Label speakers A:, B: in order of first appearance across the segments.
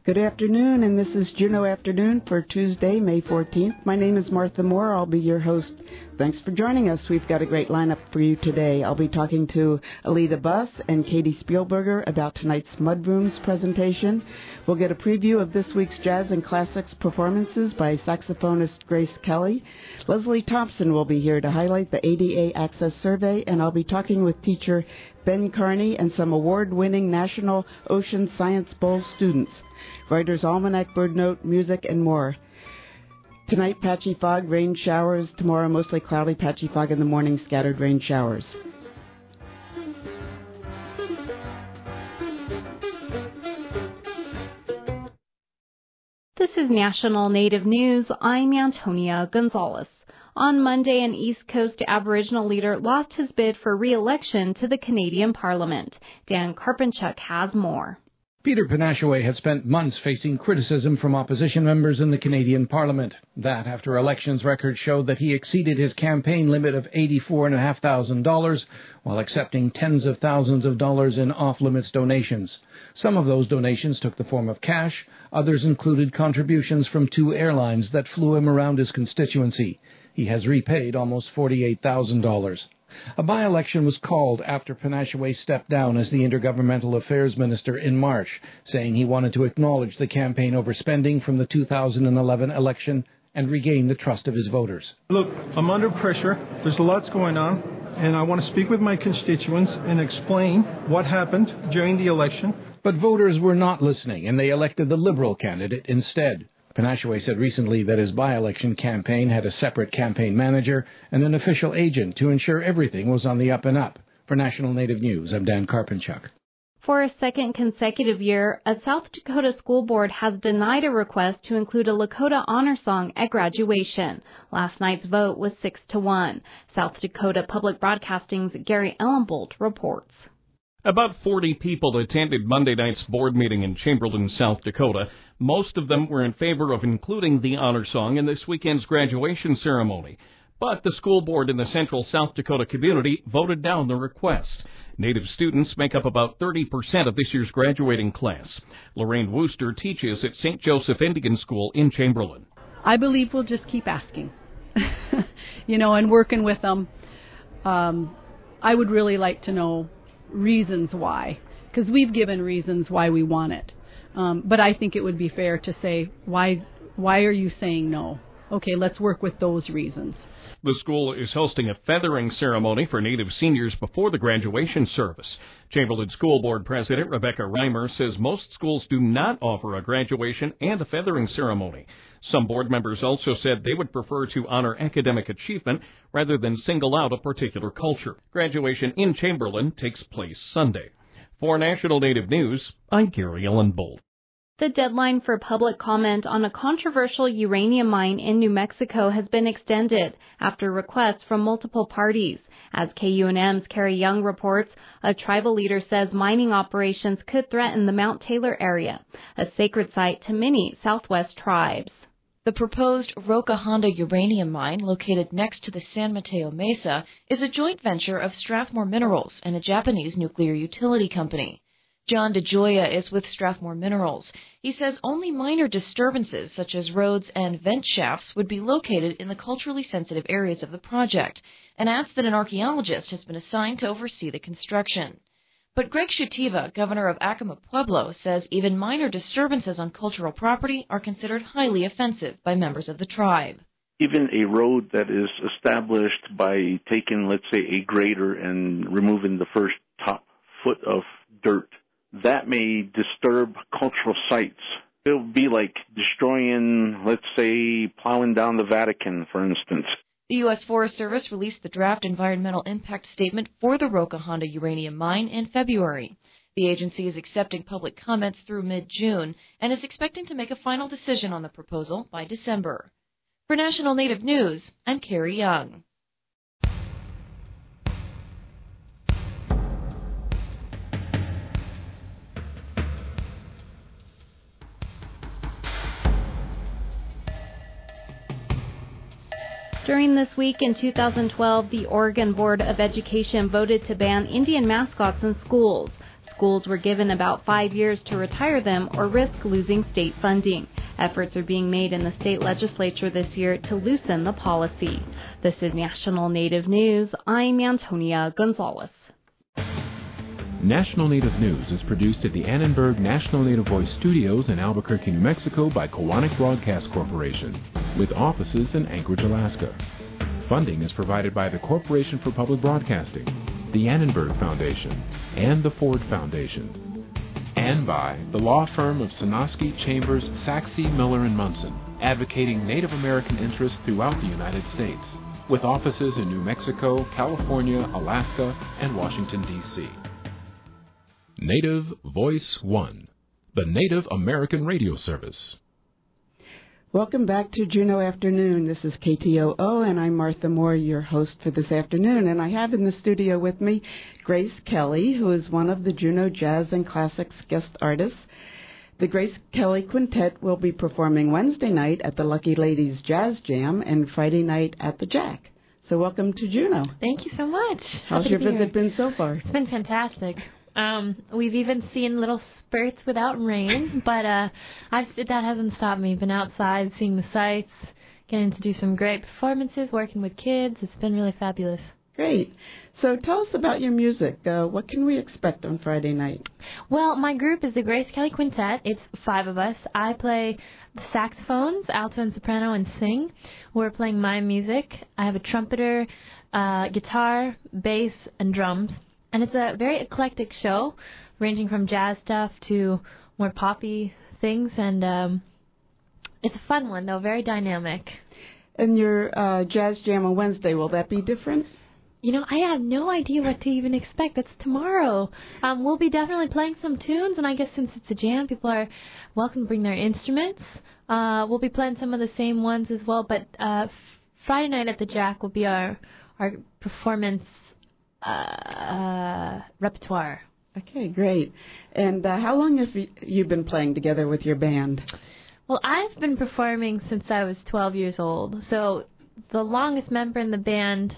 A: Good afternoon, and this is Juneau Afternoon for Tuesday, May 14th. My name is Martha Moore. I'll be your host. Thanks for joining us. We've got a great lineup for you today. I'll be talking to Alida Buss and Katie Spielberger about tonight's Mudrooms presentation. We'll get a preview of this week's Jazz and Classics performances by saxophonist Grace Kelly. Leslie Thompson will be here to highlight the ADA Access Survey, and I'll be talking with teacher Ben Carney and some award-winning National Ocean Science Bowl students. Writer's Almanac, Bird Note, music, and more. Tonight, patchy fog, rain showers. Tomorrow, mostly cloudy, patchy fog in the morning, scattered rain showers.
B: This is National Native News. I'm Antonia Gonzalez. On Monday, an East Coast Aboriginal leader lost his bid for re-election to the Canadian Parliament. Dan Karpenchuk has more.
C: Peter Panashaway has spent months facing criticism from opposition members in the Canadian Parliament. That after elections records showed that he exceeded his campaign limit of $84,500 while accepting tens of thousands of dollars in off-limits donations. Some of those donations took the form of cash. Others included contributions from 2 airlines that flew him around his constituency. He has repaid almost $48,000. A by-election was called after Panashaway stepped down as the Intergovernmental Affairs Minister in March, saying he wanted to acknowledge the campaign overspending from the 2011 election and regain the trust of his voters.
D: Look, I'm under pressure. There's lots going on, and I want to speak with my constituents and explain what happened during the election.
C: But voters were not listening, and they elected the Liberal candidate instead. Panashaway said recently that his by-election campaign had a separate campaign manager and an official agent to ensure everything was on the up and up. For National Native News, I'm Dan Karpenchuk.
B: For a second consecutive year, a South Dakota school board has denied a request to include a Lakota honor song at graduation. Last night's vote was 6-1. South Dakota Public Broadcasting's Gary Ellenbolt reports.
E: About 40 people attended Monday night's board meeting in Chamberlain, South Dakota. Most of them were in favor of including the honor song in this weekend's graduation ceremony. But the school board in the central South Dakota community voted down the request. Native students make up about 30% of this year's graduating class. Lorraine Wooster teaches at St. Joseph Indian School in Chamberlain.
F: I believe we'll just keep asking, and working with them. I would really like to know reasons why, because we've given reasons why we want it. But I think it would be fair to say, why are you saying no? Okay, let's work with those reasons.
E: The school is hosting a feathering ceremony for Native seniors before the graduation service. Chamberlain School Board President Rebecca Reimer says most schools do not offer a graduation and a feathering ceremony. Some board members also said they would prefer to honor academic achievement rather than single out a particular culture. Graduation in Chamberlain takes place Sunday. For National Native News, I'm Gary Ellenbolt.
B: The deadline for public comment on a controversial uranium mine in New Mexico has been extended after requests from multiple parties. As KUNM's Carrie Young reports, a tribal leader says mining operations could threaten the Mount Taylor area, a sacred site to many Southwest tribes.
G: The proposed Roca Honda uranium mine, located next to the San Mateo Mesa, is a joint venture of Strathmore Minerals and a Japanese nuclear utility company. John DeGioia is with Strathmore Minerals. He says only minor disturbances, such as roads and vent shafts, would be located in the culturally sensitive areas of the project, and adds that an archaeologist has been assigned to oversee the construction. But Greg Shutiva, governor of Acoma Pueblo, says even minor disturbances on cultural property are considered highly offensive by members of the tribe.
H: Even a road that is established by taking, let's say, a grader and removing the first top foot of dirt, that may disturb cultural sites. It would be like destroying, let's say, plowing down the Vatican, for instance.
G: The U.S. Forest Service released the draft environmental impact statement for the Roca Honda uranium mine in February. The agency is accepting public comments through mid-June and is expecting to make a final decision on the proposal by December. For National Native News, I'm Carrie Young.
B: During this week in 2012, the Oregon Board of Education voted to ban Indian mascots in schools. Schools were given about 5 years to retire them or risk losing state funding. Efforts are being made in the state legislature this year to loosen the policy. This is National Native News. I'm Antonia Gonzalez.
I: National Native News is produced at the Annenberg National Native Voice Studios in Albuquerque, New Mexico by Kowanik Broadcast Corporation, with offices in Anchorage, Alaska. Funding is provided by the Corporation for Public Broadcasting, the Annenberg Foundation, and the Ford Foundation, and by the law firm of Sonosky, Chambers, Saxe, Miller & Munson, advocating Native American interests throughout the United States, with offices in New Mexico, California, Alaska, and Washington, D.C. Native Voice One, the Native American radio service.
A: Welcome back to Juneau Afternoon. This is KTOO, and I'm Martha Moore, your host for this afternoon. And I have in the studio with me Grace Kelly, who is one of the Juneau Jazz and Classics guest artists. The Grace Kelly Quintet will be performing Wednesday night at the Lucky Ladies Jazz Jam and Friday night at the Jack. So welcome to Juneau.
J: Thank you so much.
A: How's your visit been so far?
J: It's been fantastic. We've even seen little spurts without rain, but that hasn't stopped me. Been outside, seeing the sights, getting to do some great performances, working with kids. It's been really fabulous.
A: Great. So tell us about your music. What can we expect on Friday night?
J: Well, my group is the Grace Kelly Quintet. It's 5 of us. I play the saxophones, alto and soprano, and sing. We're playing my music. I have a trumpeter, guitar, bass, and drums. And it's a very eclectic show, ranging from jazz stuff to more poppy things. And it's a fun one, though, very dynamic.
A: And your jazz jam on Wednesday, will that be different?
J: You know, I have no idea what to even expect. That's tomorrow. We'll be definitely playing some tunes, and I guess since it's a jam, people are welcome to bring their instruments. We'll be playing some of the same ones as well, but Friday night at the Jack will be our performance repertoire.
A: Okay, great. And how long have you been playing together with your band?
J: Well, I've been performing since I was 12 years old. So the longest member in the band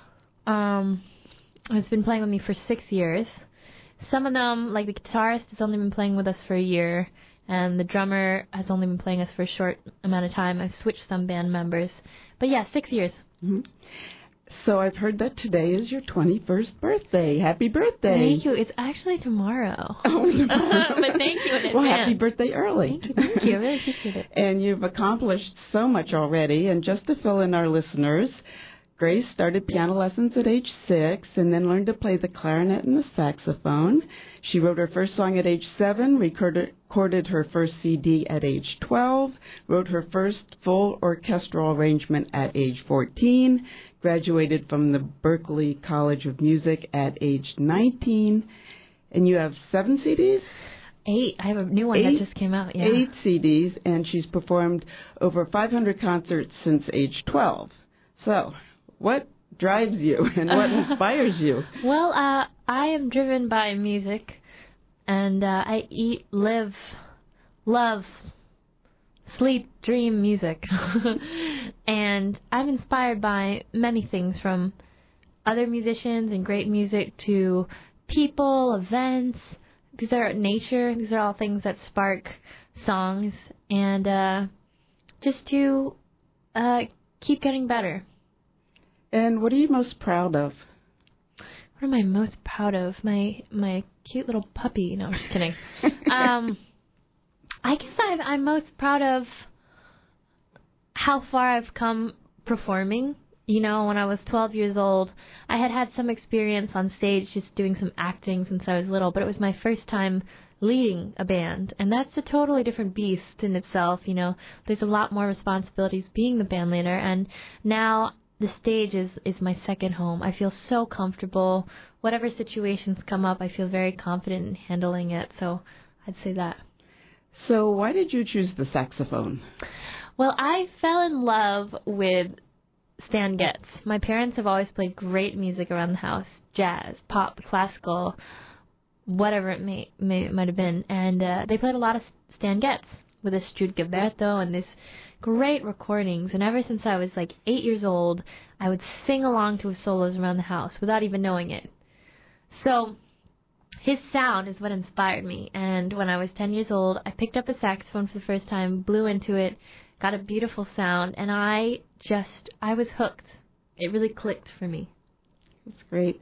J: has been playing with me for 6 years. Some of them, like the guitarist, has only been playing with us for a year, and the drummer has only been playing us for a short amount of time. I've switched some band members. But yeah, 6 years.
A: Mm-hmm. So I've heard that today is your 21st birthday. Happy birthday.
J: Thank you. It's actually tomorrow.
A: Oh, tomorrow.
J: But thank you in advance.
A: Well, happy birthday early.
J: Thank you. I really appreciate it.
A: And you've accomplished so much already. And just to fill in our listeners, Grace started piano lessons at age 6 and then learned to play the clarinet and the saxophone. She wrote her first song at age 7, recorded her first CD at age 12, wrote her first full orchestral arrangement at age 14, graduated from the Berklee College of Music at age 19, and you have 7 CDs?
J: 8. I have a new one that just came out. Yeah.
A: 8 CDs, and she's performed over 500 concerts since age 12. So, what drives you and what inspires you?
J: Well, I am driven by music, and I eat, live, love, sleep, dream music. And I'm inspired by many things, from other musicians and great music to people, events. These are nature. These are all things that spark songs, and just to keep getting better.
A: And what are you most proud of?
J: What am I most proud of? My cute little puppy. No, I'm just kidding. I guess I'm most proud of how far I've come performing. You know, when I was 12 years old, I had some experience on stage just doing some acting since I was little, but it was my first time leading a band, and that's a totally different beast in itself. You know, there's a lot more responsibilities being the band leader, and now the stage is my second home. I feel so comfortable. Whatever situations come up, I feel very confident in handling it, so I'd say that.
A: So why did you choose the saxophone?
J: Well, I fell in love with Stan Getz. My parents have always played great music around the house, jazz, pop, classical, whatever it might have been. And they played a lot of Stan Getz with his Strud Gilberto and this great recordings. And ever since I was like 8 years old, I would sing along to his solos around the house without even knowing it. So his sound is what inspired me. And when I was 10 years old, I picked up a saxophone for the first time, blew into it, got a beautiful sound, and I was hooked. It really clicked for me.
A: That's great.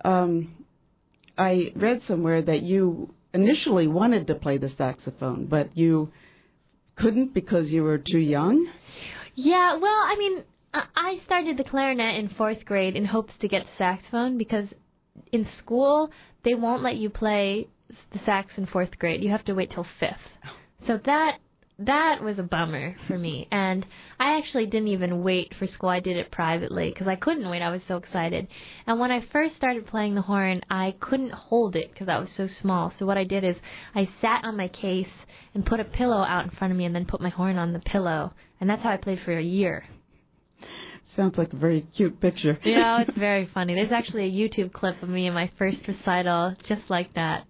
A: I read somewhere that you initially wanted to play the saxophone, but you couldn't because you were too young?
J: Yeah, well, I mean, I started the clarinet in 4th grade in hopes to get the saxophone because in school they won't let you play the sax in 4th grade. You have to wait till 5th. So that was a bummer for me. And I actually didn't even wait for school. I did it privately because I couldn't wait. I was so excited. And when I first started playing the horn, I couldn't hold it because I was so small. So what I did is I sat on my case and put a pillow out in front of me and then put my horn on the pillow. And that's how I played for a year.
A: Sounds like a very cute picture.
J: Yeah, it's very funny. There's actually a YouTube clip of me in my first recital just like that.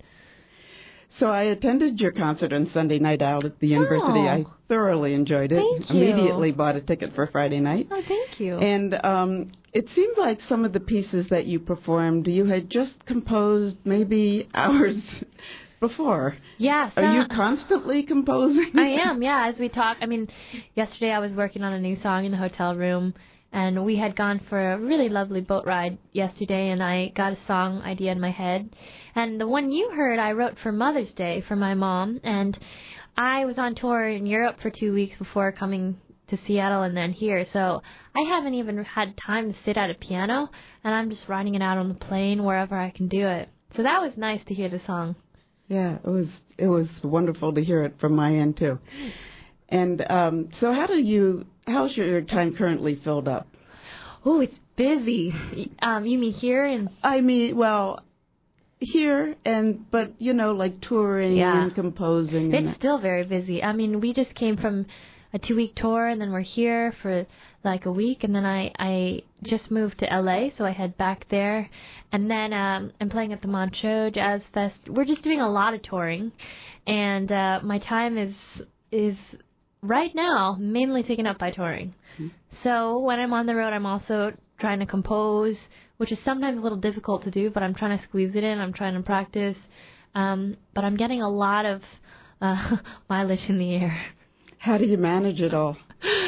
A: So I attended your concert on Sunday night out at the university. I thoroughly enjoyed it.
J: Thank you.
A: Immediately bought a ticket for Friday night.
J: Oh, thank you.
A: And it seemed like some of the pieces that you performed, you had just composed maybe hours before.
J: Yeah.
A: Are you constantly composing?
J: I am, yeah. As we talk, I mean, yesterday I was working on a new song in the hotel room, and we had gone for a really lovely boat ride yesterday, and I got a song idea in my head. And the one you heard I wrote for Mother's Day for my mom, and I was on tour in Europe for 2 weeks before coming to Seattle and then here, so I haven't even had time to sit at a piano, and I'm just writing it out on the plane wherever I can do it. So that was nice to hear the song.
A: Yeah, it was wonderful to hear it from my end too. And so how's your time currently filled up?
J: Oh, it's busy. You mean here?
A: I mean, well, here but like touring and composing.
J: It's still very busy. I mean, we just came from a 2-week tour, and then we're here for like a week, and then I just moved to LA, so I head back there, and then I'm playing at the Montreux Jazz Fest. We're just doing a lot of touring, and my time is right now mainly taken up by touring. Mm-hmm. So when I'm on the road, I'm also trying to compose, which is sometimes a little difficult to do, but I'm trying to squeeze it in. I'm trying to practice, but I'm getting a lot of mileage in the air.
A: How do you manage it all?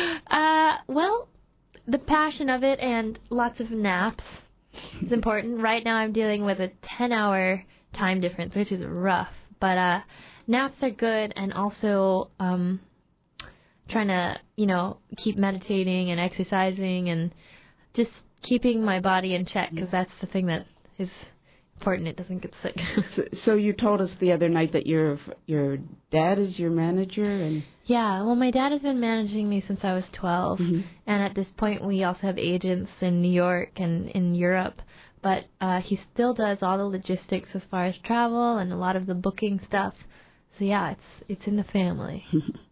J: Well, the passion of it and lots of naps is important. Right now I'm dealing with a 10-hour time difference, which is rough. But naps are good, and also trying to, keep meditating and exercising and just keeping my body in check, because that's the thing that is important. It doesn't get sick.
A: So you told us the other night that your dad is your manager, and
J: yeah. Well, my dad has been managing me since I was 12, and at this point we also have agents in New York and in Europe. But he still does all the logistics as far as travel and a lot of the booking stuff. So yeah, it's in the family.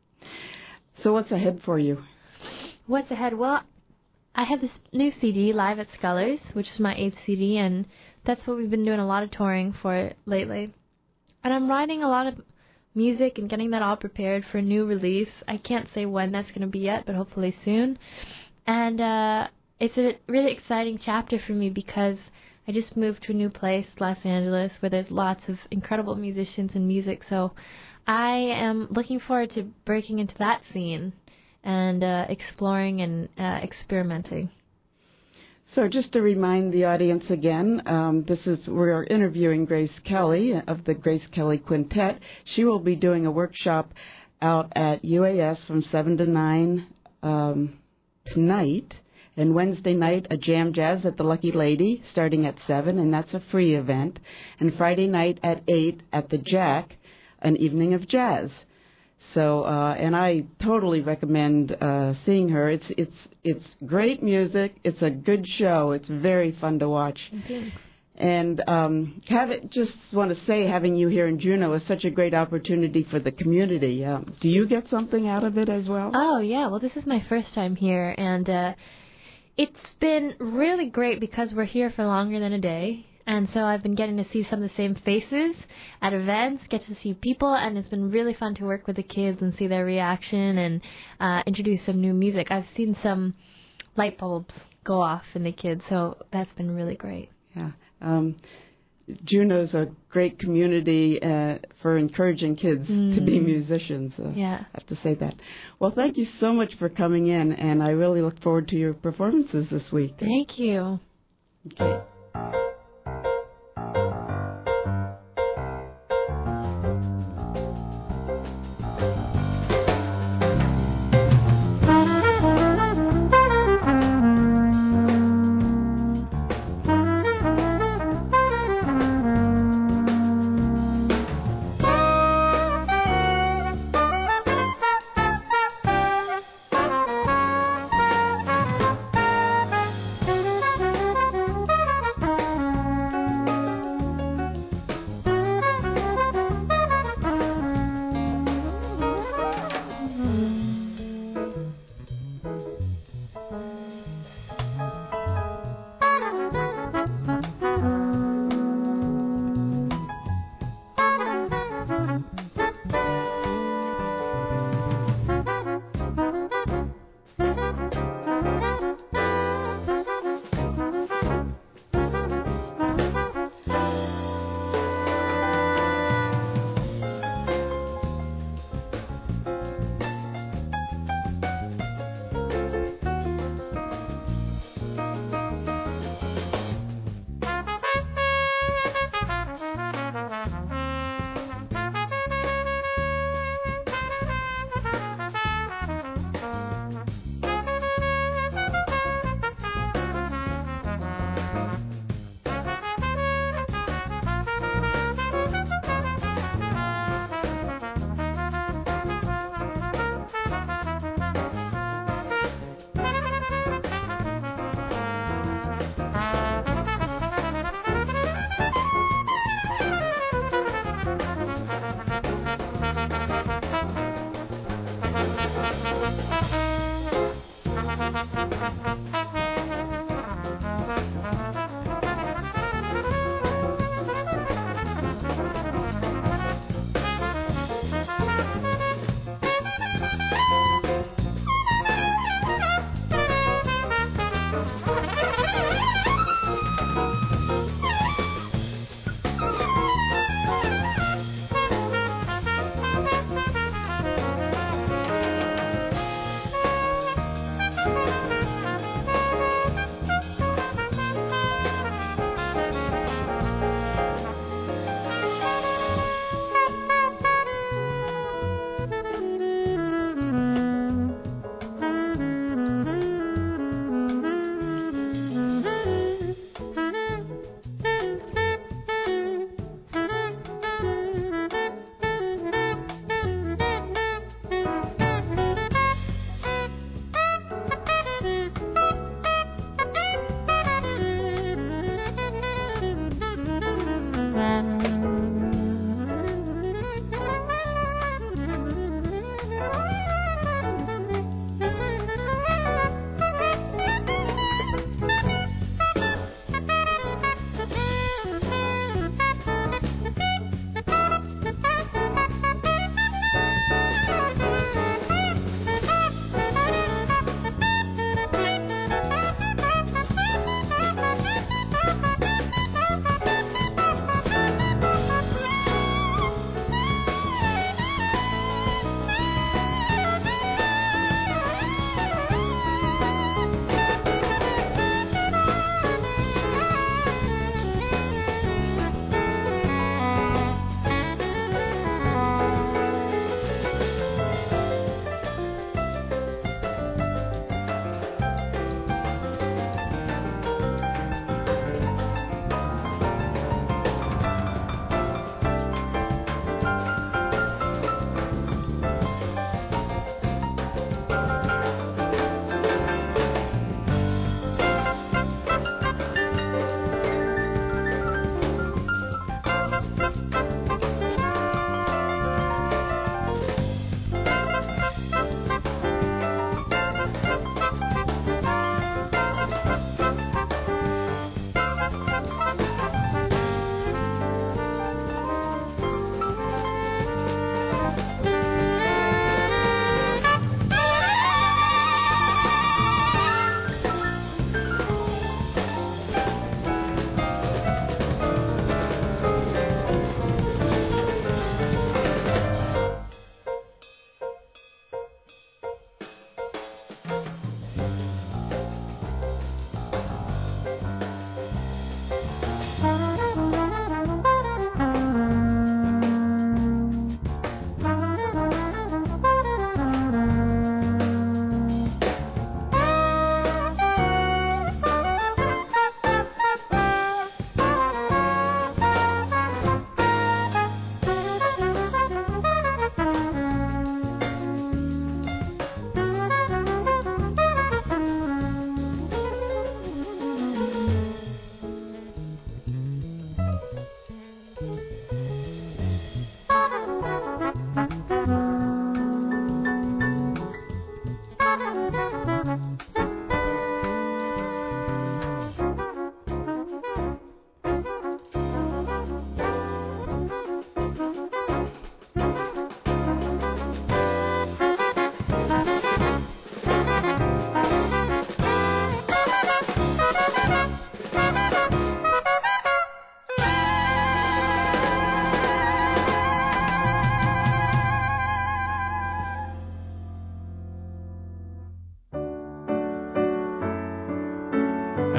A: So what's ahead for you?
J: What's ahead? Well, I have this new CD, Live at Scullers, which is my 8th CD, and that's what we've been doing a lot of touring for lately. And I'm writing a lot of music and getting that all prepared for a new release. I can't say when that's going to be yet, but hopefully soon. And it's a really exciting chapter for me because I just moved to a new place, Los Angeles, where there's lots of incredible musicians and music. So I am looking forward to breaking into that scene and exploring and experimenting.
A: So just to remind the audience again, we're interviewing Grace Kelly of the Grace Kelly Quintet. She will be doing a workshop out at UAS from 7 to 9 tonight. And Wednesday night, a jam jazz at the Lucky Lady starting at 7, and that's a free event. And Friday night at 8 at the Jack, an evening of jazz. So, and I totally recommend seeing her. It's great music. It's a good show. It's very fun to watch.
J: Okay.
A: And just want to say, having you here in Juneau is such a great opportunity for the community. Do you get something out of it as well?
J: Oh, yeah. Well, this is my first time here, and it's been really great because we're here for longer than a day. And so I've been getting to see some of the same faces at events, get to see people, and it's been really fun to work with the kids and see their reaction and introduce some new music. I've seen some light bulbs go off in the kids, so that's been really great.
A: Yeah. Juneau's a great community for encouraging kids to be musicians. I have to say that. Well, thank you so much for coming in, and I really look forward to your performances this week.
J: Thank you.
A: Okay.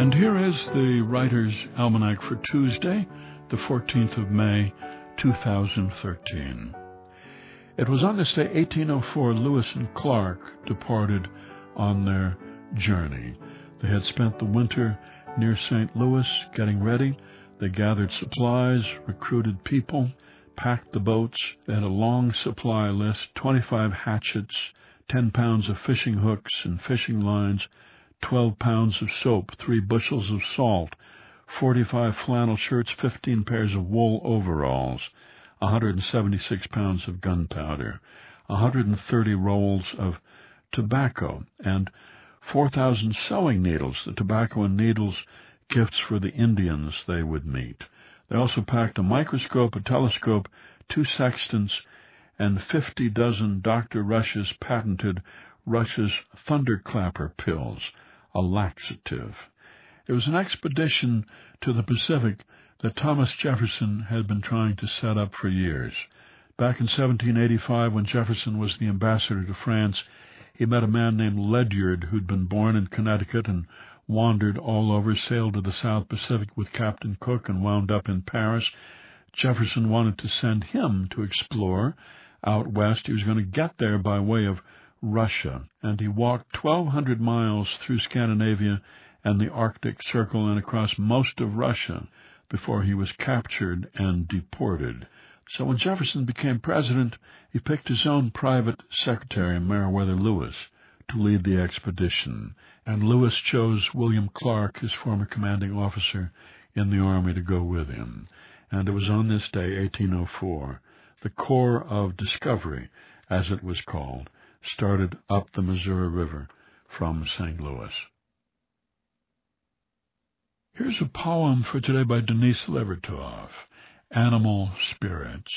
K: And here is the Writer's Almanac for Tuesday, the 14th of May, 2013. It was on this day, 1804, Lewis and Clark departed on their journey. They had spent the winter near St. Louis getting ready. They gathered supplies, recruited people, packed the boats. They had a long supply list, 25 hatchets, 10 pounds of fishing hooks and fishing lines, 12 pounds of soap, 3 bushels of salt, 45 flannel shirts, 15 pairs of wool overalls, 176 pounds of gunpowder, 130 rolls of tobacco, and 4,000 sewing needles, the tobacco and needles gifts for the Indians they would meet. They also packed a microscope, a telescope, 2 sextants, and 50 dozen Dr. Rush's patented Rush's Thunderclapper pills, a laxative. It was an expedition to the Pacific that Thomas Jefferson had been trying to set up for years. Back in 1785, when Jefferson was the ambassador to France, he met a man named Ledyard who'd been born in Connecticut and wandered all over, sailed to the South Pacific with Captain Cook and wound up in Paris. Jefferson wanted to send him to explore out west. He was going to get there by way of Russia, and he walked 1,200 miles through Scandinavia and the Arctic Circle and across most of Russia before he was captured and deported. So when Jefferson became president, he picked his own private secretary, Meriwether Lewis, to lead the expedition. And Lewis chose William Clark, his former commanding officer in the Army, to go with him. And it was on this day, 1804, the Corps of Discovery, as it was called, started up the Missouri River from St. Louis. Here's a poem for today by Denise Levertov, Animal Spirits.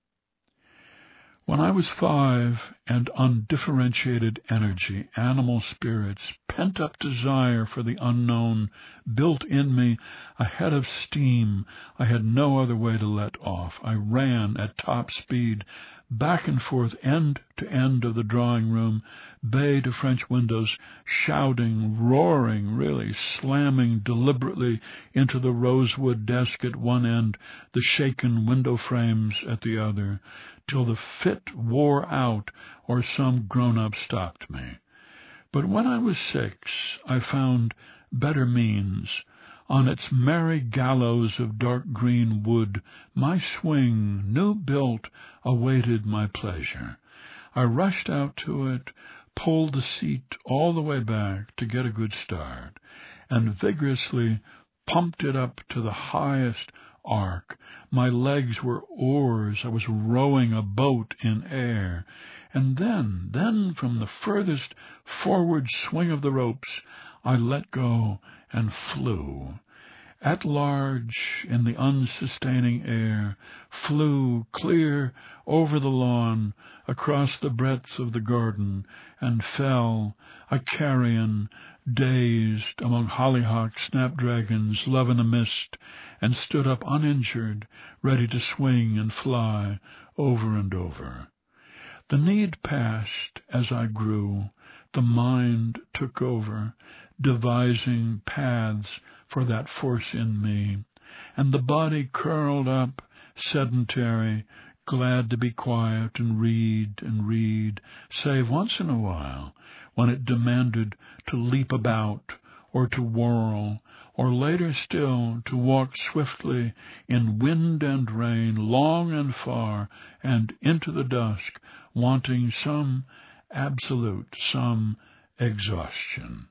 K: When I was 5 and undifferentiated energy, animal spirits, pent-up desire for the unknown, built in me a head of steam I had no other way to let off. I ran at top speed, back and forth, end to end of the drawing room, bay to French windows, shouting, roaring, really, slamming deliberately into the rosewood desk at one end, the shaken window frames at the other, till the fit wore out or some grown-up stopped me. But when I was 6, I found better means. On its merry gallows of dark green wood, my swing, new built, awaited my pleasure. I rushed out to it, pulled the seat all the way back to get a good start, and vigorously pumped it up to the highest arc. My legs were oars. I was rowing a boat in air. And then from the furthest forward swing of the ropes, I let go and flew. At large in the unsustaining air, flew clear over the lawn, across the breadth of the garden, and fell, a carrion, dazed among hollyhocks, snapdragons, love in the mist, and stood up uninjured, ready to swing and fly over and over. The need passed as I grew. The mind took over, devising paths for that force in me, and the body curled up, sedentary, glad to be quiet and read, save once in a while, when it demanded to leap about, or to whirl, or later still to walk swiftly in wind and rain, long and far, and into the dusk, wanting some absolute, some exhaustion.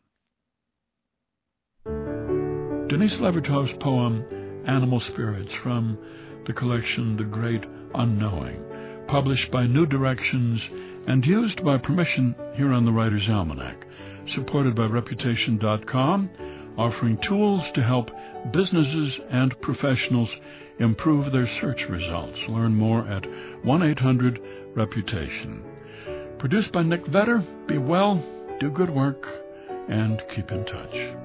K: Denise Levertov's poem, Animal Spirits, from the collection The Great Unknowing, published by New Directions and used by permission here on the Writer's Almanac, supported by Reputation.com, offering tools to help businesses and professionals improve their search results. Learn more at 1-800-REPUTATION. Produced by Nick Vetter. Be well, do good work, and keep in touch.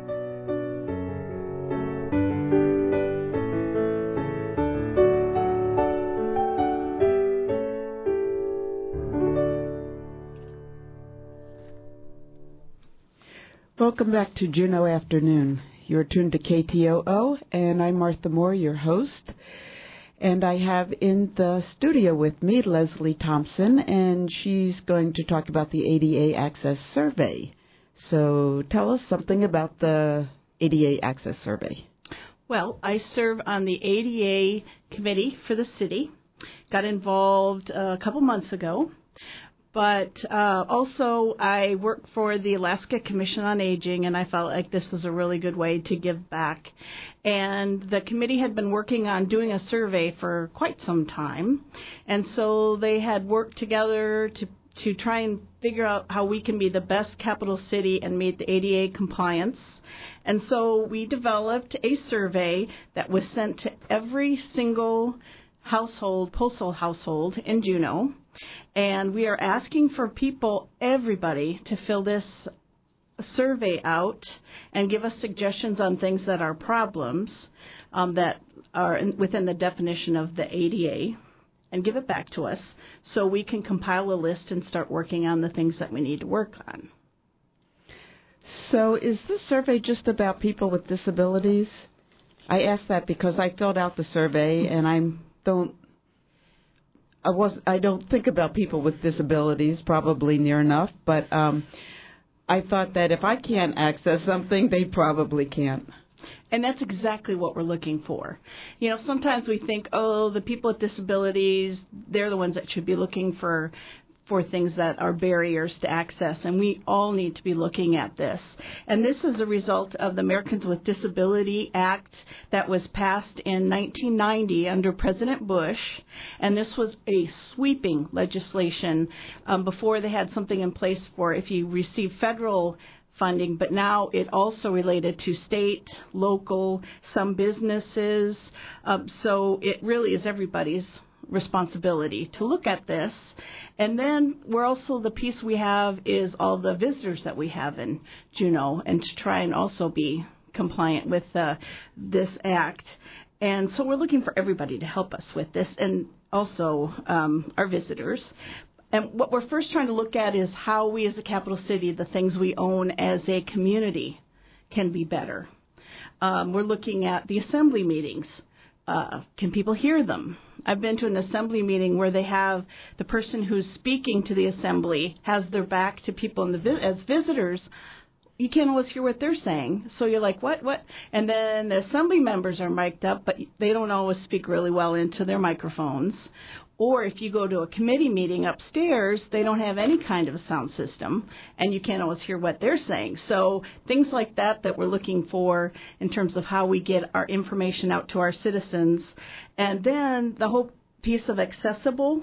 A: Welcome back to Juneau Afternoon. You're tuned to KTOO, and I'm Martha Moore, your host. And I have in the studio with me Leslie Thompson, and she's going to talk about the ADA Access Survey. So tell us something about the ADA Access Survey.
L: Well, I serve on the ADA committee for the city. Got involved a couple months ago. But also I work for the Alaska Commission on Aging, and I felt like this was a really good way to give back. And the committee had been working on doing a survey for quite some time, and so they had worked together to try and figure out how we can be the best capital city and meet the ADA compliance. And so we developed a survey that was sent to every single household, postal household in Juneau. And we are asking for people, everybody, to fill this survey out and give us suggestions on things that are problems that are within the definition of the ADA, and give it back to us so we can compile a list and start working on the things that we need to work on.
A: So is this survey just about people with disabilities? I asked that because I filled out the survey and I don't think about people with disabilities probably near enough, but I thought that if I can't access something, they probably can't.
L: And that's exactly what we're looking for. You know, sometimes we think, oh, the people with disabilities, they're the ones that should be looking for things that are barriers to access, and we all need to be looking at this. And this is a result of the Americans with Disability Act that was passed in 1990 under President Bush, and this was a sweeping legislation before they had something in place for if you receive federal funding, but now it also related to state, local, some businesses, so it really is everybody's responsibility to look at this. And then we're also, the piece we have is all the visitors that we have in Juneau, and to try and also be compliant with this act. And so we're looking for everybody to help us with this, and also our visitors. And what we're first trying to look at is how we as a capital city, the things we own as a community, can be better. We're looking at the assembly meetings. Can people hear them? I've been to an assembly meeting where they have the person who's speaking to the assembly has their back to people as visitors. You can't always hear what they're saying. So you're like, what? And then the assembly members are mic'd up, but they don't always speak really well into their microphones. Or if you go to a committee meeting upstairs, they don't have any kind of a sound system, and you can't always hear what they're saying. So things like that we're looking for in terms of how we get our information out to our citizens. And then the whole piece of accessible,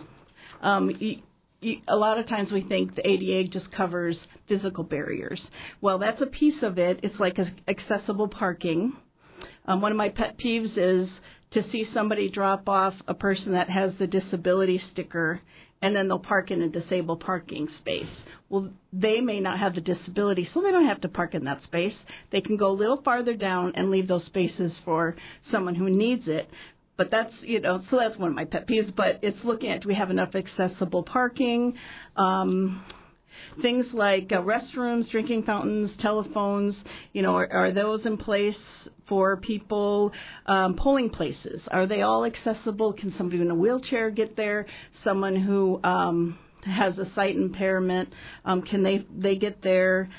L: a lot of times we think the ADA just covers physical barriers. Well, that's a piece of it. It's like accessible parking. One of my pet peeves is to see somebody drop off a person that has the disability sticker, and then they'll park in a disabled parking space. Well, they may not have the disability, so they don't have to park in that space. They can go a little farther down and leave those spaces for someone who needs it. But that's, so that's one of my pet peeves. But it's looking at, do we have enough accessible parking? Things like restrooms, drinking fountains, telephones, are those in place for people? Polling places, are they all accessible? Can somebody in a wheelchair get there? Someone who has a sight impairment, can they get there?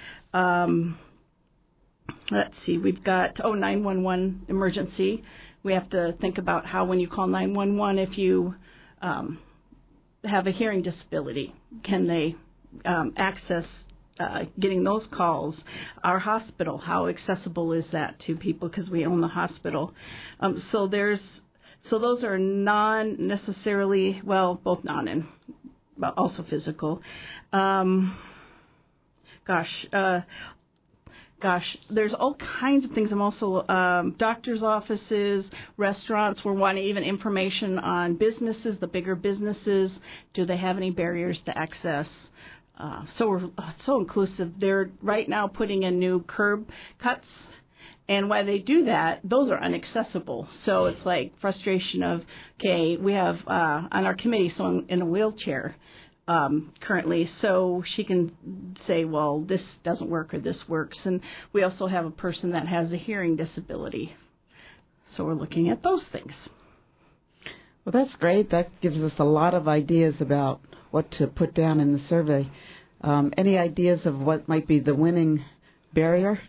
L: Let's see, we've got 911 emergency. We have to think about how when you call 911, if you have a hearing disability, can they access getting those calls? Our hospital, how accessible is that to people, because we own the hospital? So those are non-necessarily, well, both non and also physical. There's all kinds of things. I'm also doctor's offices, restaurants. We're wanting even information on businesses, the bigger businesses. Do they have any barriers to access? So we're so inclusive. They're right now putting in new curb cuts, and while they do that, those are inaccessible. So it's like frustration of, okay, we have on our committee someone in a wheelchair. currently, so she can say, well, this doesn't work or this works. And we also have a person that has a hearing disability. So we're looking at those things.
A: Well, that's great. That gives us a lot of ideas about what to put down in the survey. Any ideas of what might be the winning barrier?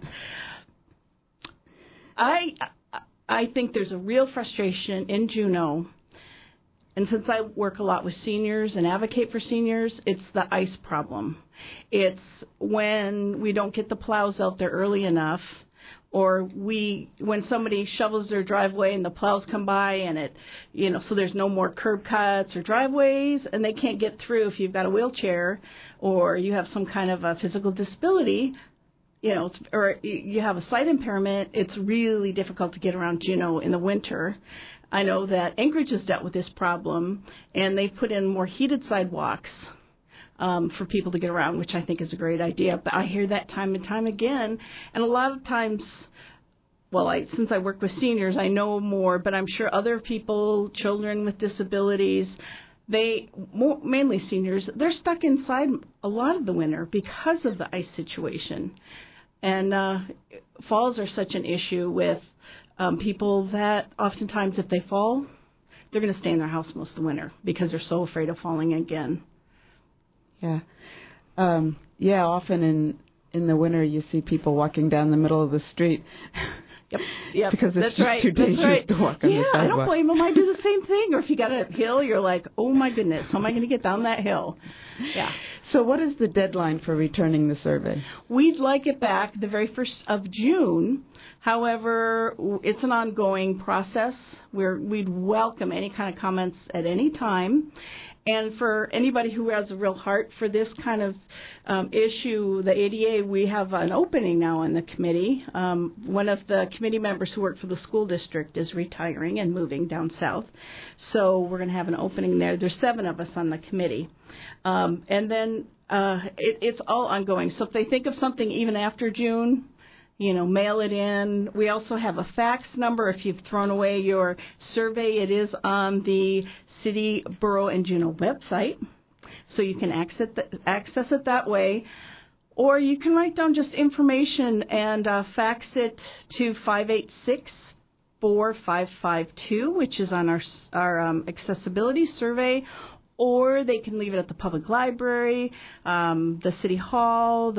L: I think there's a real frustration in Juneau. And since I work a lot with seniors and advocate for seniors, it's the ice problem. It's when we don't get the plows out there early enough, or when somebody shovels their driveway and the plows come by and so there's no more curb cuts or driveways and they can't get through if you've got a wheelchair or you have some kind of a physical disability, or you have a sight impairment, it's really difficult to get around Juneau in the winter. I know that Anchorage has dealt with this problem, and they've put in more heated sidewalks for people to get around, which I think is a great idea. But I hear that time and time again. And a lot of times, since I work with seniors, I know more, but I'm sure other people, children with disabilities, mainly seniors, they're stuck inside a lot of the winter because of the ice situation. And falls are such an issue with people that oftentimes if they fall, they're going to stay in their house most of the winter because they're so afraid of falling again.
A: Yeah. Often in the winter you see people walking down the middle of the street.
L: Yep.
A: Because it's
L: that's
A: just
L: right.
A: too dangerous to walk on the sidewalk.
L: I don't blame them. I do the same thing. Or if you got a hill, you're like, oh my goodness, how am I going to get down that hill? Yeah.
A: So what is the deadline for returning the survey?
L: We'd like it back the very 1st of June. However, it's an ongoing process. We'd welcome any kind of comments at any time. And for anybody who has a real heart for this kind of issue, the ADA, we have an opening now in the committee. One of the committee members who work for the school district is retiring and moving down south. So we're going to have an opening there. There's 7 of us on the committee. And then it's all ongoing. So if they think of something even after June, mail it in. We also have a fax number. If you've thrown away your survey, it is on the City, Borough, and Juneau website. So you can access it that way. Or you can write down just information and fax it to 586-4552, which is on our accessibility survey. Or they can leave it at the public library, the City Hall,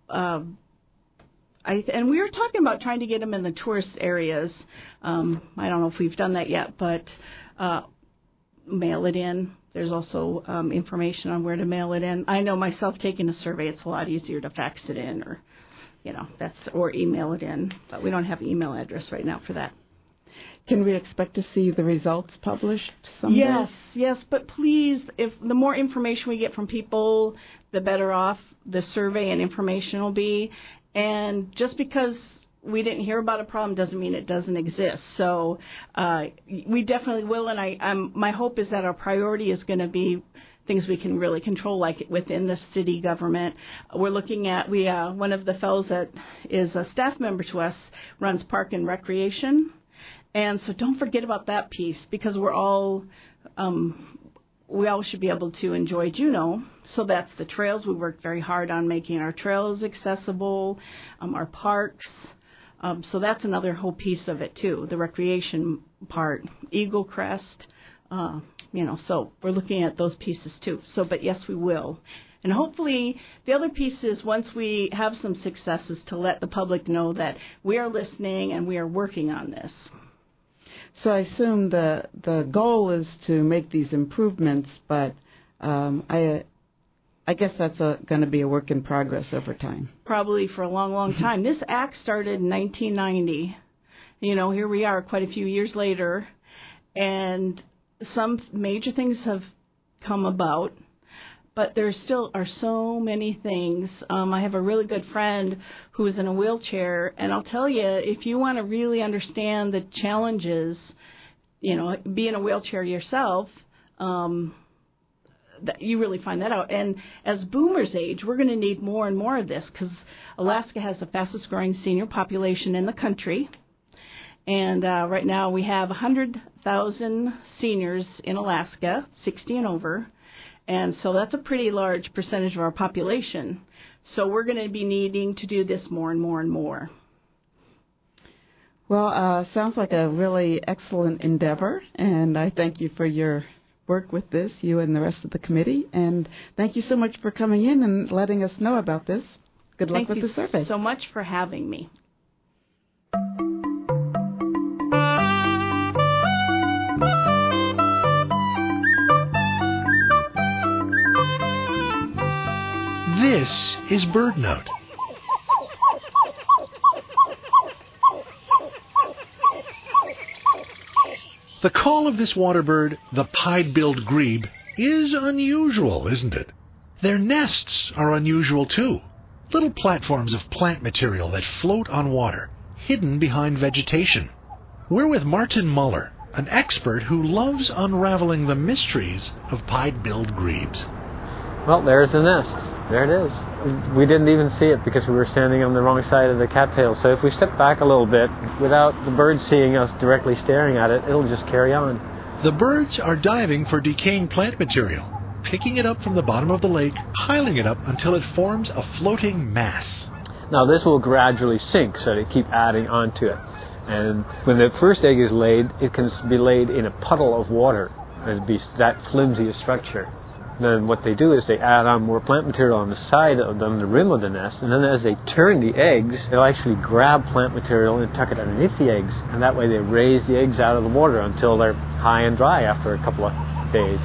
L: and we were talking about trying to get them in the tourist areas. I don't know if we've done that yet, but mail it in. There's also information on where to mail it in. I know myself taking a survey, it's a lot easier to fax it in or email it in, but we don't have an email address right now for that.
A: Can we expect to see the results published someday?
L: Yes, but please, if the more information we get from people, the better off the survey and information will be. And just because we didn't hear about a problem doesn't mean it doesn't exist. So we definitely will, and my hope is that our priority is going to be things we can really control, like within the city government. We're looking at, one of the fellows that is a staff member to us runs Park and Recreation. And so don't forget about that piece, because we all should be able to enjoy Juneau. So that's the trails. We worked very hard on making our trails accessible, our parks. So that's another whole piece of it too, the recreation part, Eagle Crest, so we're looking at those pieces too. So, but yes, we will. And hopefully the other piece is, once we have some successes, to let the public know that we are listening and we are working on this.
A: So I assume the goal is to make these improvements, but I guess that's going to be a work in progress over time.
L: Probably for a long, long time. This act started in 1990. Here we are quite a few years later, and some major things have come about, but there still are so many things. I have a really good friend who is in a wheelchair, and I'll tell you, if you want to really understand the challenges, be in a wheelchair yourself, that you really find that out. And as boomers age, we're going to need more and more of this, because Alaska has the fastest growing senior population in the country. And right now we have 100,000 seniors in Alaska, 60 and over. And so that's a pretty large percentage of our population. So we're going to be needing to do this more and more and more.
A: Well, sounds like a really excellent endeavor, and I thank you for your work with this, you and the rest of the committee. And thank you so much for coming in and letting us know about this. Good luck with the survey.
L: Thank you so much for having me.
M: This is BirdNote. The call of this waterbird, the pied-billed grebe, is unusual, isn't it? Their nests are unusual too. Little platforms of plant material that float on water, hidden behind vegetation. We're with Martin Muller, an expert who loves unraveling the mysteries of pied-billed grebes.
N: Well, there's the nest. There it is. We didn't even see it because we were standing on the wrong side of the cattail. So if we step back a little bit, without the bird seeing us directly staring at it, it'll just carry on.
M: The birds are diving for decaying plant material, picking it up from the bottom of the lake, piling it up until it forms a floating mass.
N: Now this will gradually sink, so they keep adding onto it. And when the first egg is laid, it can be laid in a puddle of water. It'd be that flimsy a structure. Then what they do is they add on more plant material on the side of them, the rim of the nest, and then as they turn the eggs, they'll actually grab plant material and tuck it underneath the eggs, and that way they raise the eggs out of the water until they're high and dry after a couple of days.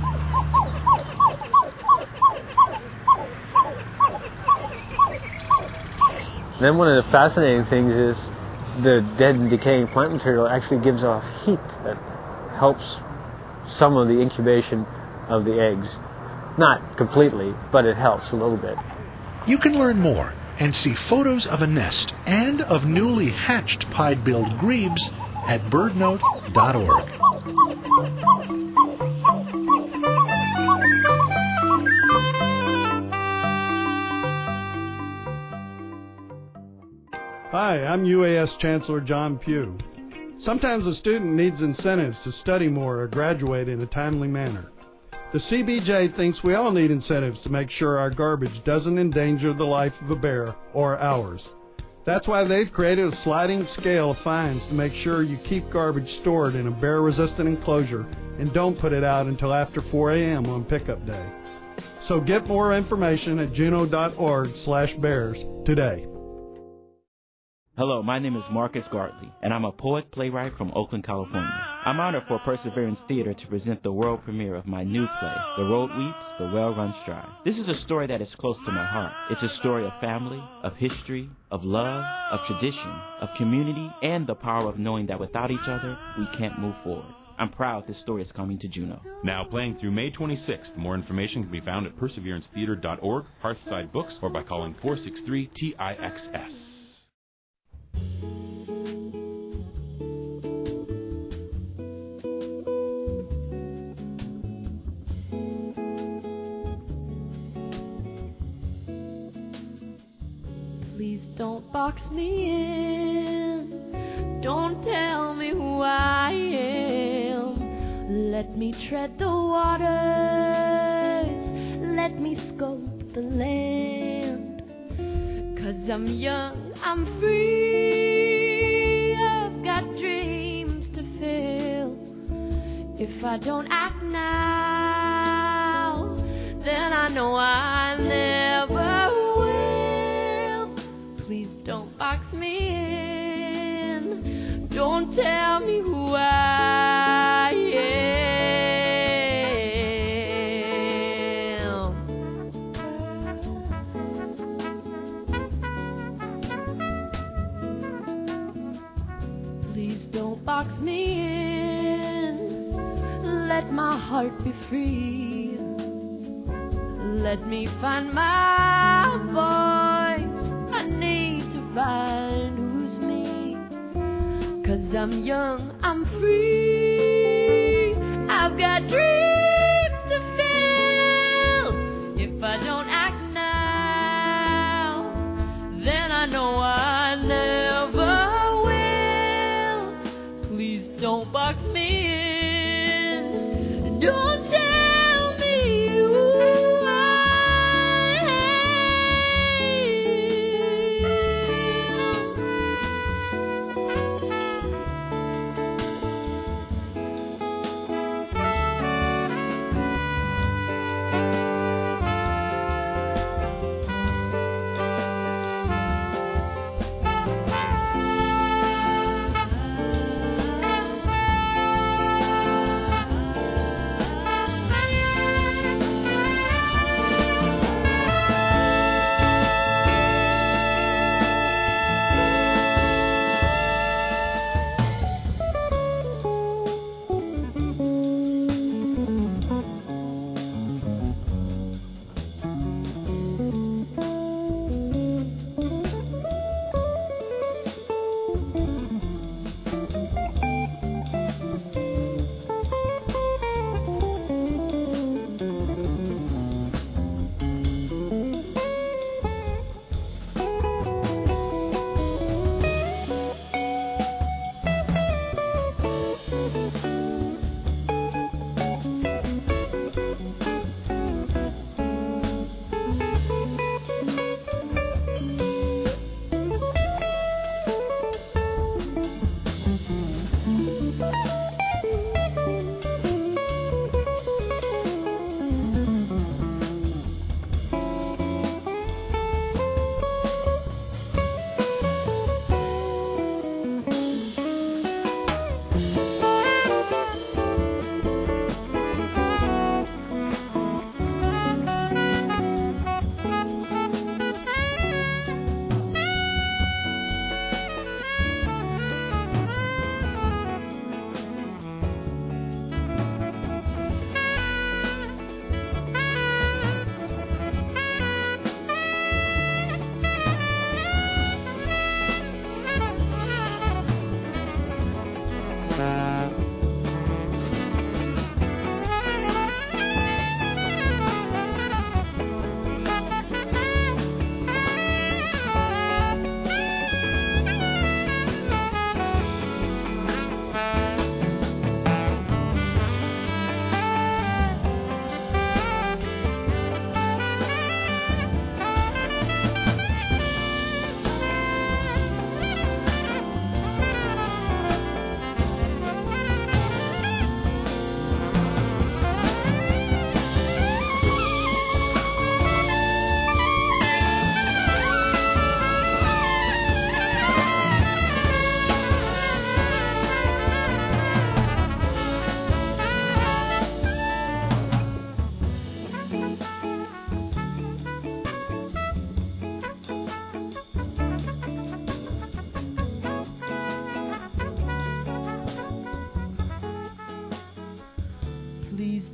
N: Then one of the fascinating things is the dead and decaying plant material actually gives off heat that helps some of the incubation of the eggs. Not completely, but it helps a little bit.
M: You can learn more and see photos of a nest and of newly hatched pied-billed grebes at birdnote.org.
O: Hi, I'm UAS Chancellor John Pugh. Sometimes a student needs incentives to study more or graduate in a timely manner. The CBJ thinks we all need incentives to make sure our garbage doesn't endanger the life of a bear or ours. That's why they've created a sliding scale of fines to make sure you keep garbage stored in a bear-resistant enclosure and don't put it out until after 4 a.m. on pickup day. So get more information at juno.org/bears today.
P: Hello, my name is Marcus Gartley, and I'm a poet playwright from Oakland, California. I'm honored for Perseverance Theater to present the world premiere of my new play, The Road Weeps, The Well Runs Dry. This is a story that is close to my heart. It's a story of family, of history, of love, of tradition, of community, and the power of knowing that without each other, we can't move forward. I'm proud this story is coming to Juno.
I: Now playing through May 26th. More information can be found at perseverancetheater.org, Hearthside Books, or by calling 463-TIXS.
Q: Please don't box me in. Don't tell me who I am. Let me tread the waters. Let me scope the land. 'Cause I'm young, I'm free. I've got dreams to fill. If I don't act now, then I know I never will. Please don't box me in. Don't tell me who I am. Please don't box me in. Let my heart be free. Let me find my voice. I need to find who's me. 'Cause I'm young, I'm free. I've got dreams to fill. If I don't act now, then I know I never will. Please don't box me in. Don't tell me who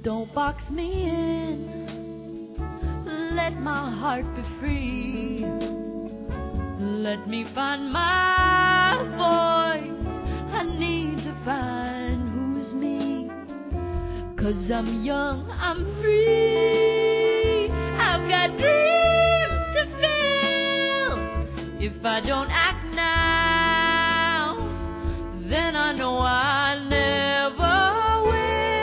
Q: Don't box me in. Let my heart be free. Let me find my voice. I need to find who's me. 'Cause I'm young, I'm free. I've got dreams to fill. If I don't act now, then I know I never will.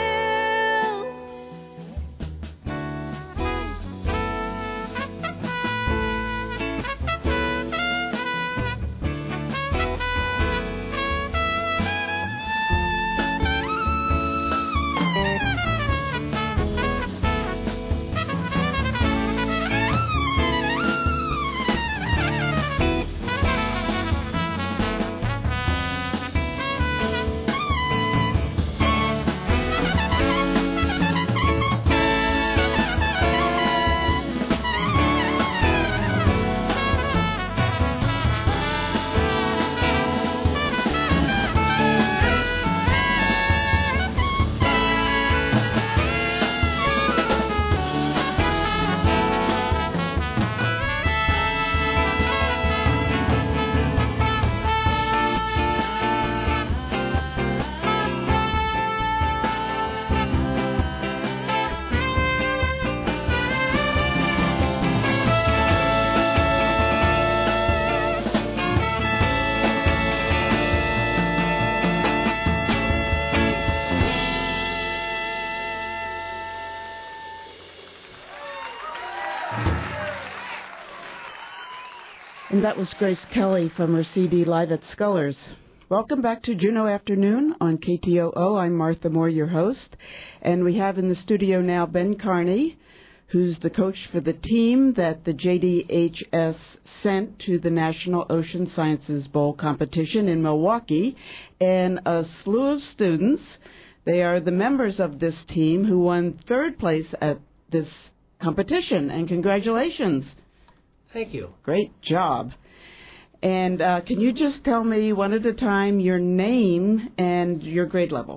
A: And that was Grace Kelly from her CD Live at Scullers. Welcome back to Juneau Afternoon on KTOO. I'm Martha Moore, your host. And we have in the studio now Ben Carney, who's the coach for the team that the JDHS sent to the National Ocean Sciences Bowl competition in Milwaukee, and a slew of students. They are the members of this team who won third place at this competition, and congratulations.
R: Thank you.
A: Great job. And can you just tell me one at a time your name and your grade level?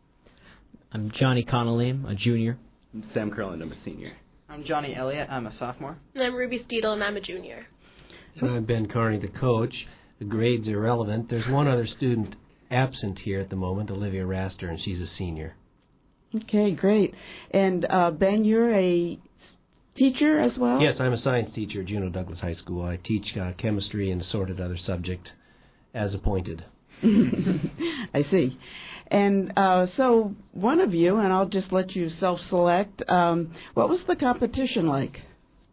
R: I'm Johnny Connolly, a junior.
S: I'm Sam Curland, I'm a senior.
T: I'm Johnny Elliott, I'm a sophomore.
U: And I'm Ruby Steedle, and I'm a junior.
V: And I'm Ben Carney, the coach. The grades are irrelevant. There's one other student absent here at the moment, Olivia Raster, and she's a senior.
A: Okay, great. And Ben, you're a teacher as well?
V: Yes, I'm a science teacher at Juneau Douglas High School. I teach chemistry and assorted other subject as appointed.
A: I see. And so one of you, and I'll just let you self-select, what was the competition like?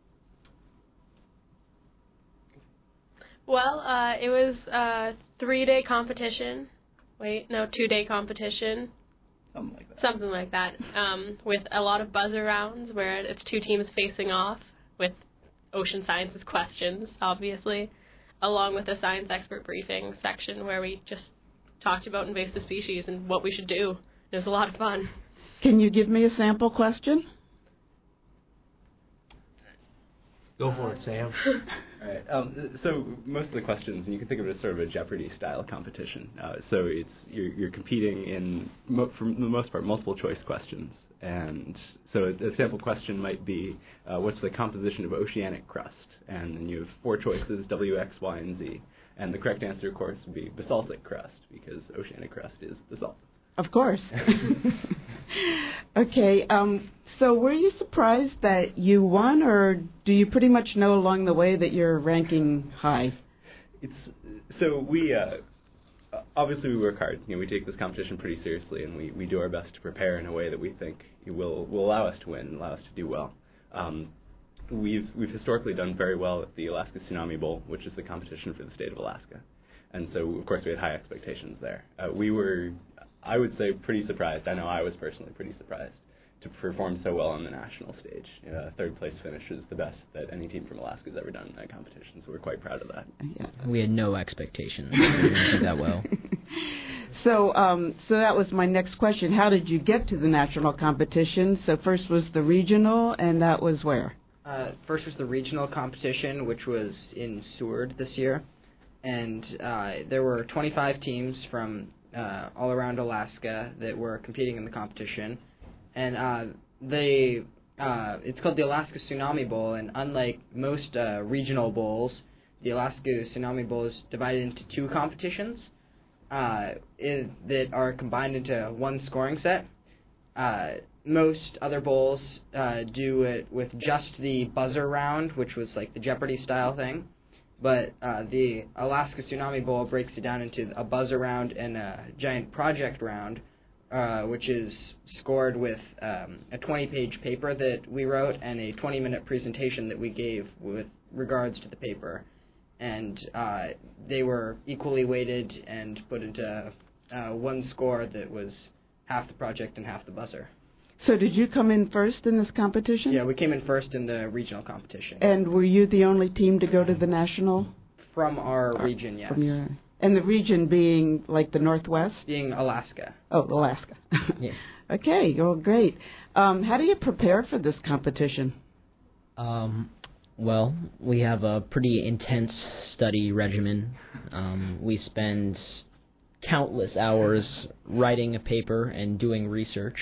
U: Well, it was a 3-day competition. 2-day competition. Something like that. With a lot of buzzer rounds where it's two teams facing off with ocean sciences questions, obviously, along with a science expert briefing section where we just talked about invasive species and what we should do. It was a lot of fun.
A: Can you give me a sample question?
V: Go for it, Sam.
S: All right. So most of the questions, and you can think of it as sort of a Jeopardy-style competition. So it's you're competing in, for the most part, multiple-choice questions. And so a sample question might be, what's the composition of oceanic crust? And then you have 4 choices, W, X, Y, and Z. And the correct answer, of course, would be basaltic crust, because oceanic crust is basalt.
A: Of course. Okay, so were you surprised that you won, or do you pretty much know along the way that you're ranking high?
S: So we obviously we work hard. We take this competition pretty seriously, and we do our best to prepare in a way that we think will allow us to win and allow us to do well. We've historically done very well at the Alaska Tsunami Bowl, which is the competition for the state of Alaska, and so of course we had high expectations there. We were, I would say, pretty surprised. I know I was personally pretty surprised to perform so well on the national stage. Third place finish is the best that any team from Alaska has ever done in that competition, so we're quite proud of that.
R: Yeah. We had no expectations. We did that well.
A: So that was my next question. How did you get to the national competition? So first was the regional, and that was where?
T: First was the regional competition, which was in Seward this year. And there were 25 teams from all around Alaska that were competing in the competition. and it's called the Alaska Tsunami Bowl, and unlike most regional bowls, the Alaska Tsunami Bowl is divided into two competitions that are combined into one scoring set. Most other bowls do it with just the buzzer round, which was like the Jeopardy style thing, but the Alaska Tsunami Bowl breaks it down into a buzzer round and a giant project round, which is scored with a 20-page paper that we wrote and a 20-minute presentation that we gave with regards to the paper. And they were equally weighted and put into one score that was half the project and half the buzzer.
A: So did you come in first in this competition?
T: Yeah, we came in first in the regional competition.
A: And were you the only team to go to the national?
T: From our region, yes.
A: And the region being like the Northwest?
T: Being Alaska.
A: Oh, Alaska.
T: Yeah.
A: Okay, well, great. How do you prepare for this competition?
R: Well, we have a pretty intense study regimen. We spend countless hours writing a paper and doing research.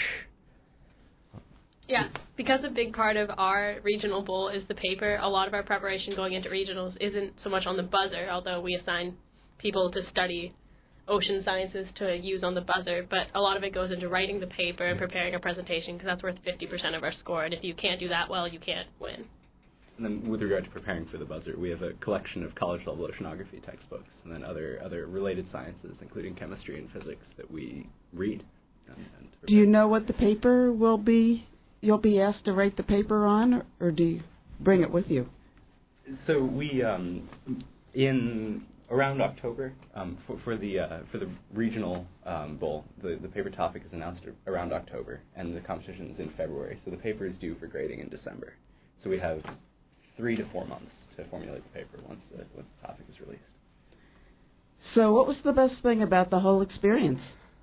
U: Yeah, because a big part of our regional bowl is the paper, a lot of our preparation going into regionals isn't so much on the buzzer, although we assign people to study ocean sciences to use on the buzzer, but a lot of it goes into writing the paper and preparing a presentation, because that's worth 50% of our score, and if you can't do that well, you can't win.
S: And then with regard to preparing for the buzzer, we have a collection of college-level oceanography textbooks, and then other related sciences, including chemistry and physics, that we read.
A: Do you know what the paper will be? You'll be asked to write the paper on, or do you bring it with you?
S: So we, in around October, for the regional bowl, the paper topic is announced around October, and the competition is in February. So the paper is due for grading in December. So we have 3 to 4 months to formulate the paper once the topic is released.
A: So what was the best thing about the whole experience?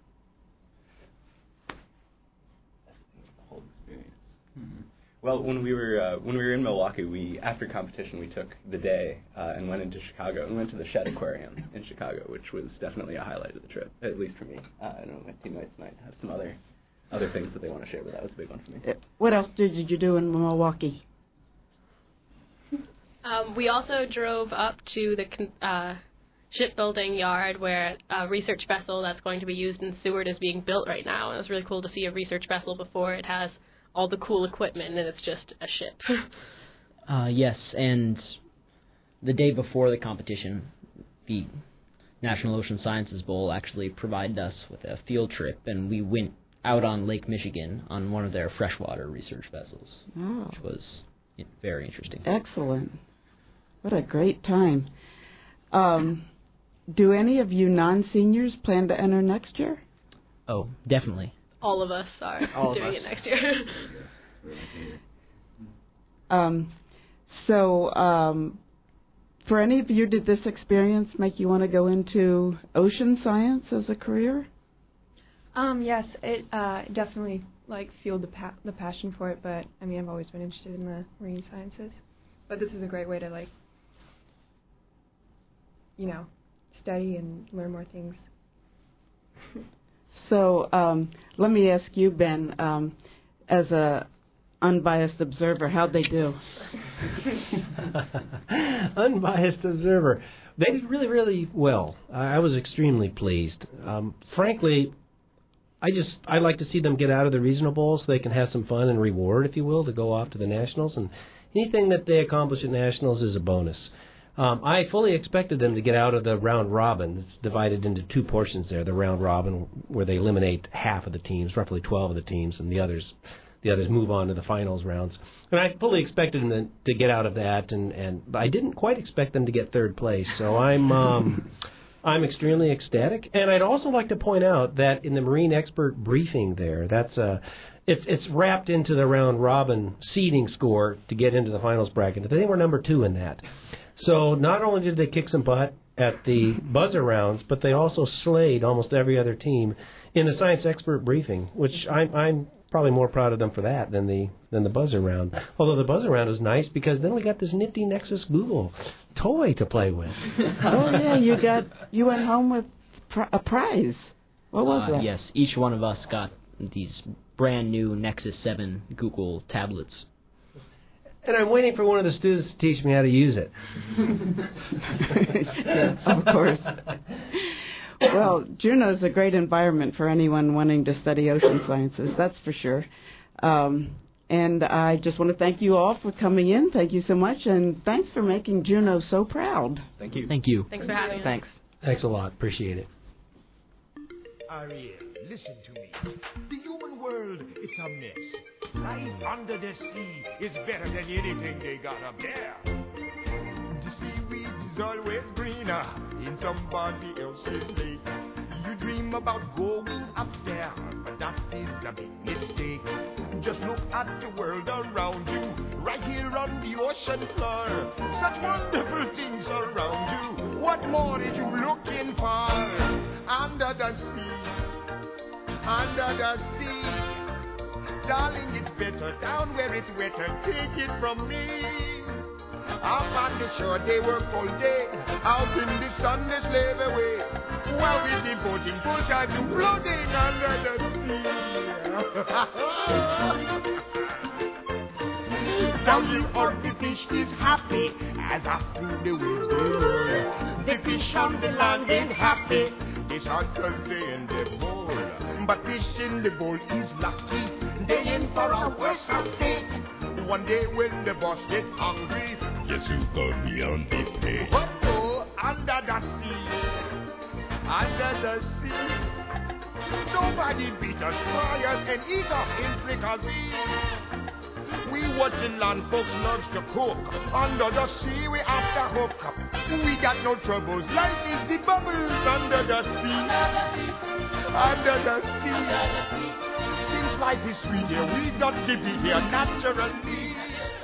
S: Well, when we were in Milwaukee, after competition we took the day and went into Chicago and went to the Shedd Aquarium in Chicago, which was definitely a highlight of the trip, at least for me. I know my teammates might have some other things that they want to share, but that was a big one for me.
A: What else did you do in Milwaukee?
U: We also drove up to the shipbuilding yard where a research vessel that's going to be used in Seward is being built right now. And it was really cool to see a research vessel before it has all the cool equipment and it's just a ship.
R: Yes, and the day before the competition, the National Ocean Sciences Bowl actually provided us with a field trip, and we went out on Lake Michigan on one of their freshwater research vessels, which was very interesting.
A: Excellent. What a great time. Do any of you non-seniors plan to enter next year?
R: Oh, definitely.
U: All of us are doing it next year.
A: For any of you, did this experience make you want to go into ocean science as a career?
C: Yes, it definitely fueled the passion for it. But I mean, I've always been interested in the marine sciences. But this is a great way to study and learn more things.
A: So let me ask you, Ben, as a unbiased observer, how'd they do?
V: Unbiased observer. They did really, really well. I was extremely pleased. Frankly, I like to see them get out of the regional bowl so they can have some fun and reward, if you will, to go off to the nationals. And anything that they accomplish at nationals is a bonus. I fully expected them to get out of the round robin. It's divided into 2 portions there. The round robin, where they eliminate half of the teams, roughly 12 of the teams, and the others move on to the finals rounds. And I fully expected them to get out of that, but I didn't quite expect them to get 3rd place. So I'm extremely ecstatic. And I'd also like to point out that in the Marine Expert briefing there, it's wrapped into the round robin seeding score to get into the finals bracket. They were number 2 in that. So not only did they kick some butt at the buzzer rounds, but they also slayed almost every other team in the science expert briefing, which I'm probably more proud of them for that than the buzzer round. Although the buzzer round is nice because then we got this nifty Nexus Google toy to play with.
A: Oh yeah, you went home with a prize. What was that?
R: Yes, each one of us got these brand new Nexus 7 Google tablets.
V: And I'm waiting for one of the students to teach me how to use it.
A: Yes, of course. Well, Juneau is a great environment for anyone wanting to study ocean sciences, that's for sure. And I just want to thank you all for coming in. Thank you so much, and thanks for making Juneau so proud.
V: Thank you.
R: Thank you.
U: Thanks for having us.
A: Thanks.
V: Thanks a lot. Appreciate it.
D: Ariel, listen to me. The human world, it's a mess. Life under the sea is better than anything they got up there. The seaweed is always greener in somebody else's lake. You dream about going up there, but that is a big mistake. Just look at the world around you, right here on the ocean floor. Such wonderful things around you. What more are you looking for? Under the sea, under the sea. Darling, it's better down where it's wetter. Take it from me. Up on the shore, they work all day. Out in the sun, they slave away. While we're devoting full time to floating under the sea. Down here, all the fish is happy as after the waves they roll. The fish on the land ain't happy. It's hard 'cause they in the bowl. But fish in the bowl is lucky. They in for a worse fate. One day when the boss get hungry, yes, you go beyond the pay. Oh, under the sea, under the sea. Nobody beat us, fry us, and eat us in fricassee. We what the land folks loves to cook. Under the sea we have to hook up. We got no troubles. Life is the bubbles under the sea. Under the sea. Since life is sweet here, we got to be here naturally.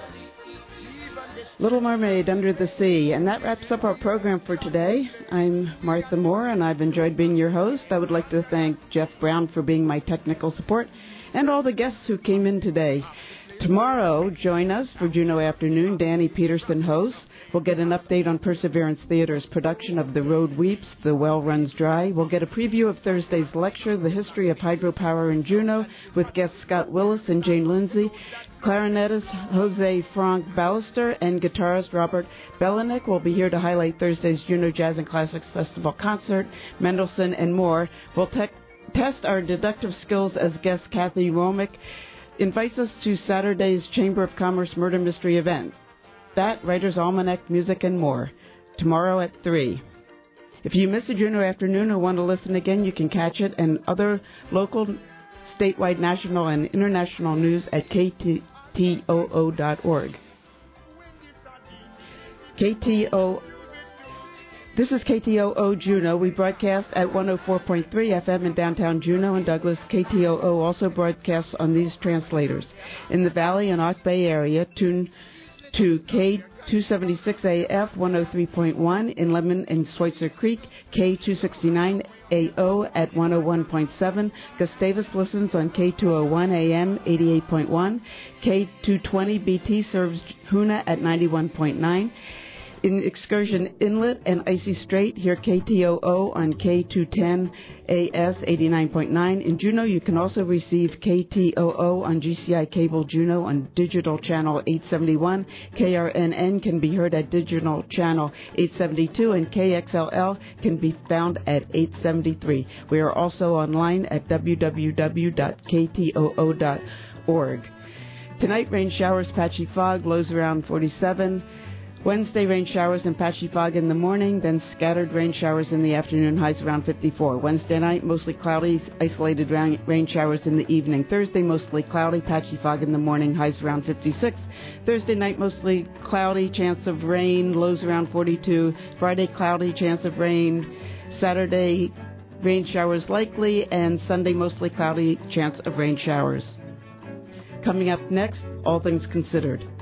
A: Little Mermaid, Under the Sea. And that wraps up our program for today. I'm Martha Moore, and I've enjoyed being your host. I would like to thank Jeff Brown for being my technical support and all the guests who came in today. Tomorrow, join us for Juneau Afternoon. Danny Peterson hosts. We'll get an update on Perseverance Theater's production of The Road Weeps, The Well Runs Dry. We'll get a preview of Thursday's lecture, The History of Hydropower in Juneau, with guests Scott Willis and Jane Lindsay. Clarinetist Jose Frank Ballister and guitarist Robert Belanek will be here to highlight Thursday's Juneau Jazz and Classics Festival concert, Mendelssohn, and more. We'll test our deductive skills as guest Kathy Romick invites us to Saturday's Chamber of Commerce Murder Mystery event. That, Writer's Almanac, music, and more. Tomorrow at 3. If you miss a Juneau Afternoon or want to listen again, you can catch it and other local, statewide, national, and international news at ktoo.org. This is KTOO Juneau. We broadcast at 104.3 FM in downtown Juneau and Douglas. KTOO also broadcasts on these translators. In the Valley and Ock Bay area, tune to K276AF 103.1 in Lemon and Schweitzer Creek, K269AO at 101.7. Gustavus listens on K201 AM 88.1. K220BT serves Hoonah at 91.9. In Excursion Inlet and Icy Strait, hear KTOO on K210 AS 89.9. In Juneau, you can also receive KTOO on GCI Cable Juneau on Digital Channel 871. KRNN can be heard at Digital Channel 872, and KXLL can be found at 873. We are also online at www.ktoo.org. Tonight, rain showers, patchy fog, lows around 47. Wednesday, rain showers and patchy fog in the morning, then scattered rain showers in the afternoon, highs around 54. Wednesday night, mostly cloudy, isolated rain showers in the evening. Thursday, mostly cloudy, patchy fog in the morning, highs around 56. Thursday night, mostly cloudy, chance of rain, lows around 42. Friday, cloudy, chance of rain. Saturday, rain showers likely, and Sunday, mostly cloudy, chance of rain showers. Coming up next, All Things Considered.